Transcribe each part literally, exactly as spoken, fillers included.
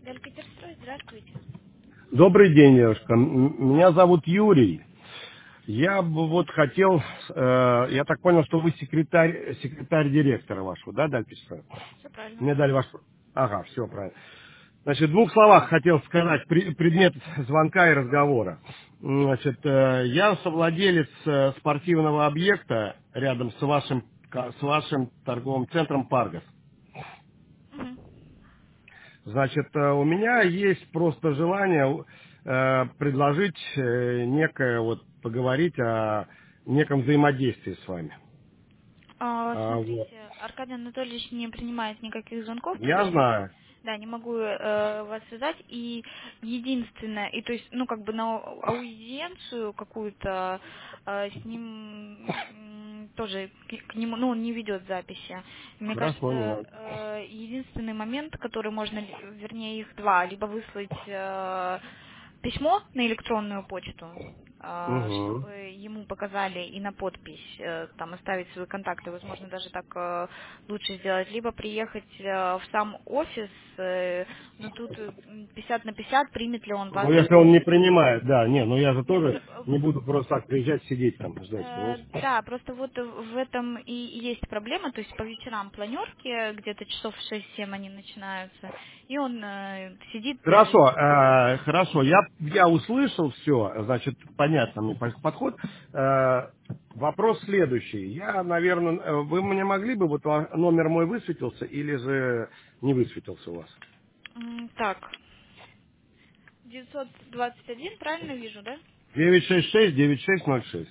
Далькотерстрой, здравствуйте. Добрый день, девушка. М- Меня зовут Юрий. Я бы вот хотел, э, я так понял, что вы секретарь, секретарь директора вашего, да, Дальпича? Все правильно. Мне дали ваш... Ага, все правильно. Значит, в двух словах хотел сказать при- предмет звонка и разговора. М, Значит, э, я совладелец э, спортивного объекта рядом с вашим, ка- с вашим торговым центром «Паргас». Мгм. Значит, э, у меня есть просто желание э, предложить э, некое, вот, поговорить о неком взаимодействии с вами. А, А, вот. смотрите, Аркадий Анатольевич не принимает никаких звонков, то Я есть, знаю. да, не могу э, вас связать. И единственное, и то есть, ну, как бы на аудиенцию какую-то э, с ним м, тоже к, к нему, ну, он не ведет записи. Мне Хорошо, не кажется, надо. э, единственный момент, который можно, ли- вернее, их два, либо выслать э, письмо на электронную почту, а, Угу. чтобы ему показали и на подпись э, там оставить свои контакты, возможно, даже так э, лучше сделать, либо приехать э, в сам офис, э, но тут э, пятьдесят на пятьдесят, примет ли он вас Ну, если или он не нет. принимает, да, не, ну я же Нет, тоже про- не буду просто так приезжать, сидеть там, ждать, Э, понимаешь? Да, просто вот в этом и есть проблема, то есть по вечерам планерки, где-то часов в шесть-семь они начинаются, и он э, сидит, э, Хорошо, э, хорошо, я, я услышал все, значит, понятно мне по- подход. Э, вопрос следующий. Я, наверное, вы мне могли бы, вот ва- номер мой высветился или же не высветился у вас? м, так, девятьсот двадцать один, правильно вижу, да? девять шесть шесть девять шесть ноль шесть.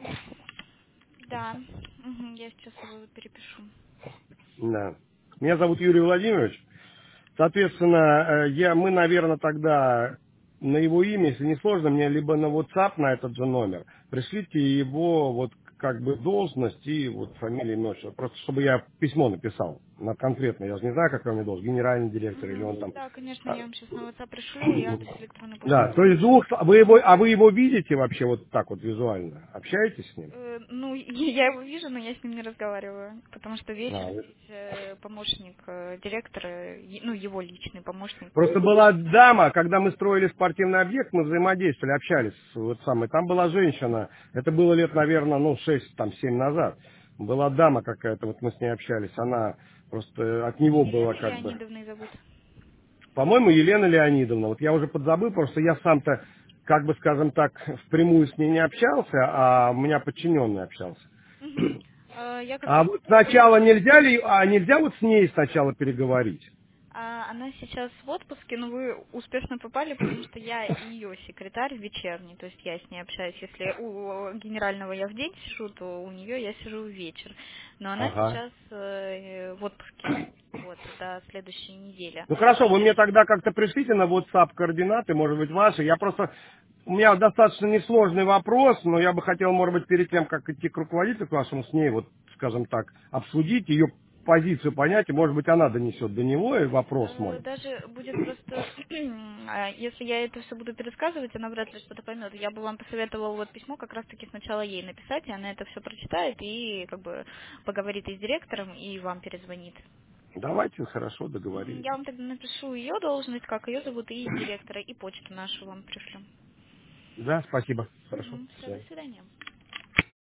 Да, мгм, я сейчас его перепишу. Да. Меня зовут Юрий Владимирович. Соответственно, э, я, мы, наверное, тогда на его имя, если не сложно, мне либо на WhatsApp, на этот же номер, пришлите его вот как бы должность и вот фамилия, имя, отчество. Просто чтобы я письмо написал на конкретно. Я же не знаю, какой у него должен, генеральный директор или он Мгм, там. да, конечно, А, я вам сейчас на WhatsApp пришлю, и адрес электронной почты Да, то тоже. есть двух, вы его, а вы его видите вообще вот так вот визуально? Общаетесь с ним? Э, Ну, я его вижу, но я с ним не разговариваю, потому что вечер А, вы- здесь э, помощник э, директора, е- ну, его личный помощник. Просто была дама, когда мы строили спортивный объект, мы взаимодействовали, общались, вот самое. Там была женщина, это было лет, наверное, ну, шесть, там, семь назад. Была дама какая-то, вот мы с ней общались, она просто от него была Елена как бы. Леонидовна зовут. По-моему, Елена Леонидовна, вот я уже подзабыл, просто я сам-то, как бы, скажем так, впрямую с ней не общался, а у меня подчиненный общался. Мгм. Э, Я как А раз вот тоже. сначала нельзя ли, а нельзя вот с ней сначала переговорить? А, Она сейчас в отпуске, но вы успешно попали, потому что я ее секретарь вечерний, то есть я с ней общаюсь. Если у генерального я в день сижу, то у нее я сижу в вечер. Но она Ага. сейчас э, в отпуске, вот, до следующей недели. Ну хорошо, вы мне тогда как-то пришлите на WhatsApp координаты, может быть, ваши. Я просто... У меня достаточно несложный вопрос, но я бы хотел, может быть, перед тем, как идти к руководителю к вашему, с ней, вот, скажем так, обсудить ее позицию, понять, и, может быть, она донесет до него и вопрос Э, мой. Даже будет просто, а, если я это все буду пересказывать, она вряд ли что-то поймет. Я бы вам посоветовала вот письмо как раз-таки сначала ей написать, и она это все прочитает и как бы поговорит и с директором, и вам перезвонит. Давайте, хорошо, Мгм, договорились. Я вам тогда напишу ее должность, как ее зовут, и директора, и почту нашу вам пришлю. Да, спасибо. Хорошо. До Все, до свидания. свидания.